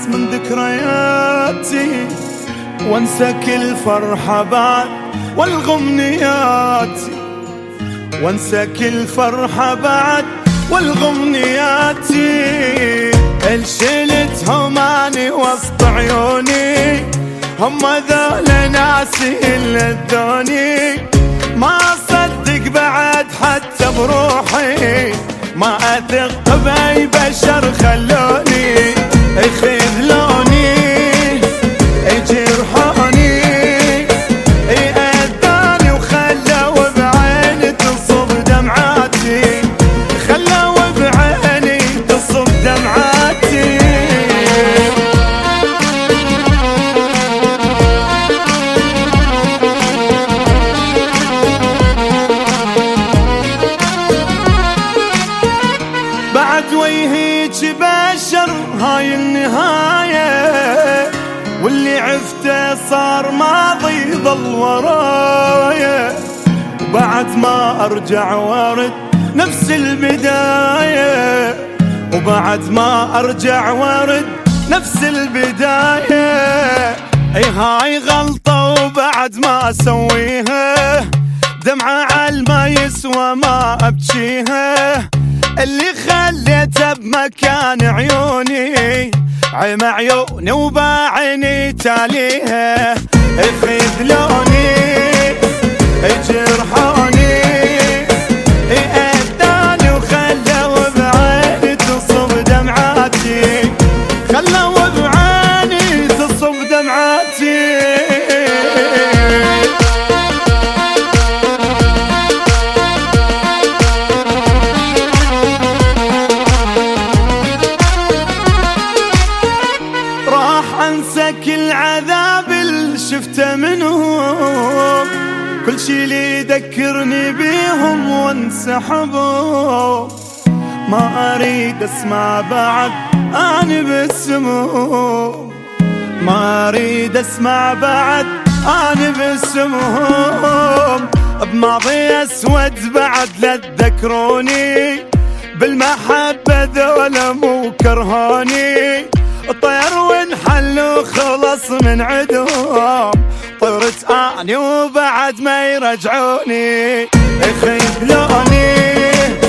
من ذكرياتي، وانسى كل فرحة بعد والغمنيات، وانسى كل فرحة بعد والغمنيات. شلتهم اني وسط عيوني، هم ذول ناسي لذوني، ما اصدق بعد حتى بروحي، ما اثق باي بشر خلوني يخذلوني يجرحوني يأذوني، وخلوا بعيني تصب دمعاتي، خلوا بعيني تصب دمعاتي. بعد ويهيج بشر هاي النهاية، واللي عفته صار ماضي ظل ورايا، وبعد ما ارجع وارد نفس البداية، وبعد ما ارجع وارد نفس البداية. اي هاي غلطة وبعد ما اسويها، دمعة عالما يسوى ما ابكيها، اللي خليته بمكان عيوني عمى عيوني وباعني تاليها، يخذلوني يجرحوني يأذوني، وخلوا بعيني تصب دمعاتي، خلوا بعيني تصب دمعاتي. انسى كل عذاب اللي شفته منهم، كل شي اللي يذكرني بيهم وانسحبوا، ما اريد اسمع بعد اني باسمهم، ما اريد اسمع بعد اني باسمهم، بماضي اسود بعد لا تذكروني، بالمحبة ذولا مو كرهوني، طير وانحل وخلص من عدهم، طرت اني وبعد ما يرجعوني يخذلوني